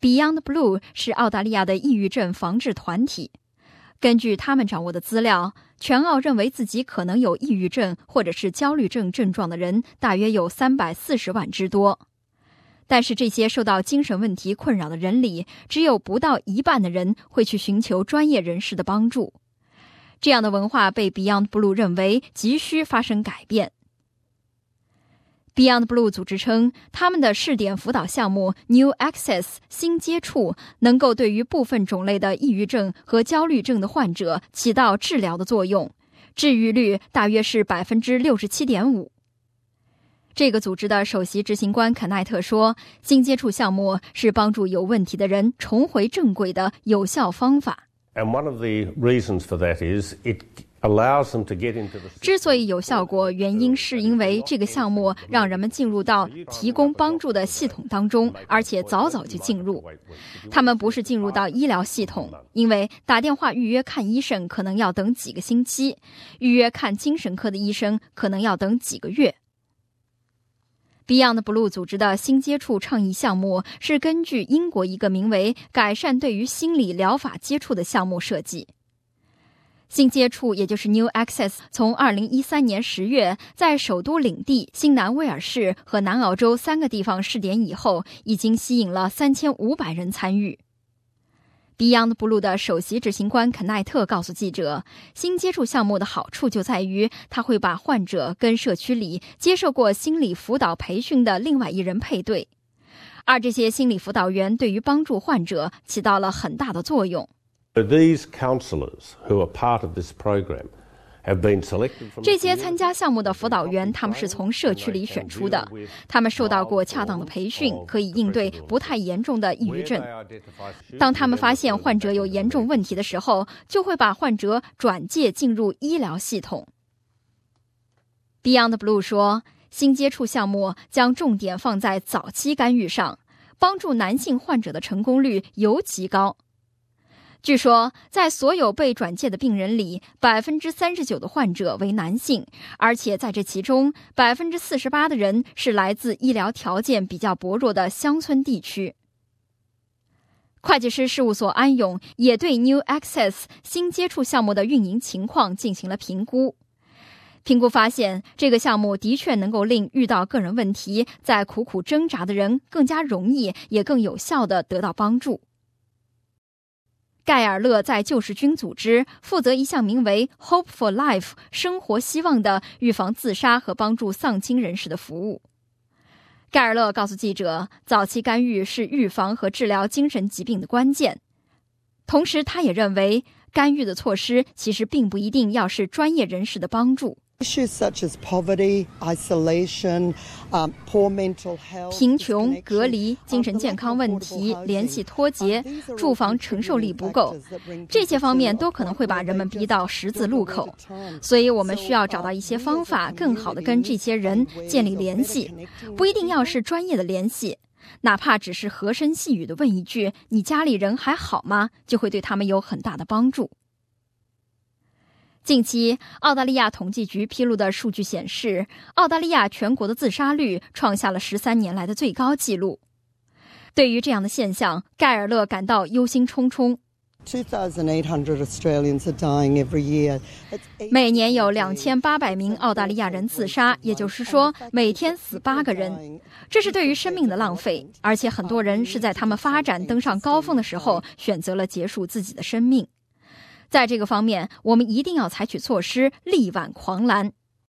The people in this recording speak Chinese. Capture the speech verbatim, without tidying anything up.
Beyond Blue 是澳大利亚的抑郁症防治团体。根据他们掌握的资料，全澳认为自己可能有抑郁症或者是焦虑症症状的人大约有三百四十万之多。但是这些受到精神问题困扰的人里，只有不到一半的人会去寻求专业人士的帮助。这样的文化被 Beyond Blue 认为急需发生改变。Beyond Blue 组织称，他们的试点辅导项目 New Access 新接触能够对于部分种类的抑郁症和焦虑症的患者起到治疗的作用，治愈率大约是 百分之六十七点五。这个组织的首席执行官肯奈特说，新接触项目是帮助有问题的人重回正轨的有效方法。 And one of the reasons for that is it allows them to get into the... 之所以有效果，原因是因为这个项目让人们进入到提供帮助的系统当中，而且早早就进入。他们不是进入到医疗系统，因为打电话预约看医生可能要等几个星期，预约看精神科的医生可能要等几个月。Beyond Blue 组织的新接触倡议项目是根据英国一个名为改善对于心理疗法接触的项目设计。新接触也就是 New Access 从二零一三年十月在首都领地、新南威尔士和南澳洲三个地方试点以后，已经吸引了三千五百人参与。Beyond Blue 的首席执行官肯奈特告诉记者，新接触项目的好处就在于，他会把患者跟社区里接受过心理辅导培训的另外一人配对，而这些心理辅导员对于帮助患者起到了很大的作用。 These counsellors who are part of this program have been selected from... 这些参加项目的辅导员，他们是从社区里选出的，他们受到过恰当的培训，可以应对不太严重的抑郁症。当他们发现患者有严重问题的时候，就会把患者转介进入医疗系统。Beyond Blue 说，新接触项目将重点放在早期干预上，帮助男性患者的成功率尤其高。据说，在所有被转介的病人里， 百分之三十九 的患者为男性，而且在这其中 百分之四十八 的人是来自医疗条件比较薄弱的乡村地区。会计师事务所安永也对 New Access 新接触项目的运营情况进行了评估。评估发现，这个项目的确能够令遇到个人问题、在苦苦挣扎的人更加容易也更有效地得到帮助。盖尔勒在救世军组织负责一项名为 Hope for Life 生活希望的预防自杀和帮助丧亲人士的服务。盖尔勒告诉记者，早期干预是预防和治疗精神疾病的关键。同时他也认为，干预的措施其实并不一定要是专业人士的帮助。 Issues such as poverty, isolation, um, poor mental health, 贫穷、隔离、精神健康问题、联系脱节、住房承受力不够，这些方面都可能会把人们逼到十字路口。所以我们需要找到一些方法，更好地跟这些人建立联系，不一定要是专业的联系，哪怕只是和声细语地问一句“你家里人还好吗”，就会对他们有很大的帮助。近期，澳大利亚统计局披露的数据显示，澳大利亚全国的自杀率创下了十三年来的最高纪录。对于这样的现象，盖尔勒感到忧心忡忡。每年有两千八百名澳大利亚人自杀，也就是说，每天死八个人。这是对于生命的浪费，而且很多人是在他们发展登上高峰的时候，选择了结束自己的生命。在这个方面，我们一定要采取措施，力挽狂澜。